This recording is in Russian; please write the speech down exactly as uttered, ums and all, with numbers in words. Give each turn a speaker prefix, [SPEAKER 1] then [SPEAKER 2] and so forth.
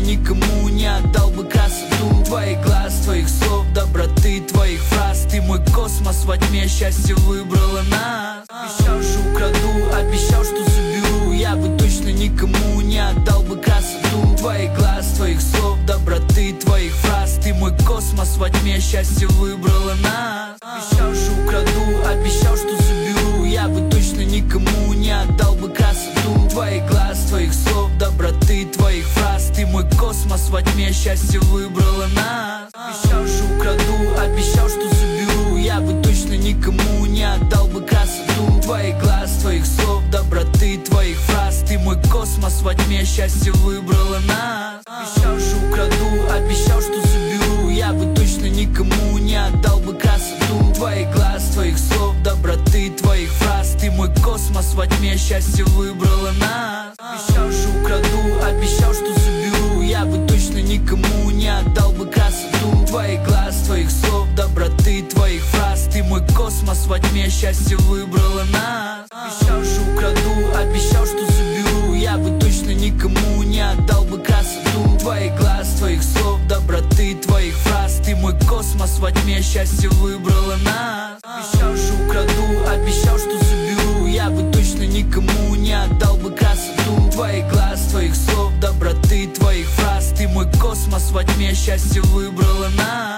[SPEAKER 1] никому не отдал бы красоту твоих глаз, твоих слов, доброты, твоих фраз. Ты мой космос во тьме, счастье выбрало нас. Обещал, что украду, обещал, что заберу. Я бы точно никому не отдал бы красоту твоих глаз, твоих слов, доброты, твоих фраз. Ты мой космос во тьме, счастье выбрало нас. Обещал, что украду, обещал, что заберу. Я бы точно никому не отдал бы красоту твоих глаз, твоих слов, доброты, твоих фраз. Ты мой космос во тьме, счастье выбрало нас. Обещал, что украду, обещал, что заберу. Я бы точно никому не отдал бы красоту твоих глаз, твоих слов, доброты, твоих фраз. Ты мой космос во тьме, счастье выбрало нас. Обещал, что украду, обещал, что заберу. Я бы точно никому не отдал бы красоту твоих глаз, твоих слов, доброты, твоих фраз. Ты мой космос во тьме, счастье выбрало нас. Обещал, что украду, обещал, что заберу. Я бы точно никому не отдал бы красоту твоих глаз, твоих слов, доброты, твоих фраз. Ты мой космос во тьме, счастье выбрало нас. Обещал, что украду, обещал, что заберу. Я бы точно никому не отдал бы красоту твоих глаз, твоих слов, доброты, твоих фраз. Ты мой космос во тьме, счастье выбрало нас. Обещал, что украду, обещал, что заберу. Я бы точно никому не отдал бы красоту твоих глаз, твоих слов, доброты, твоих фраз. Ты мой космос во тьме, счастье выбрало нас.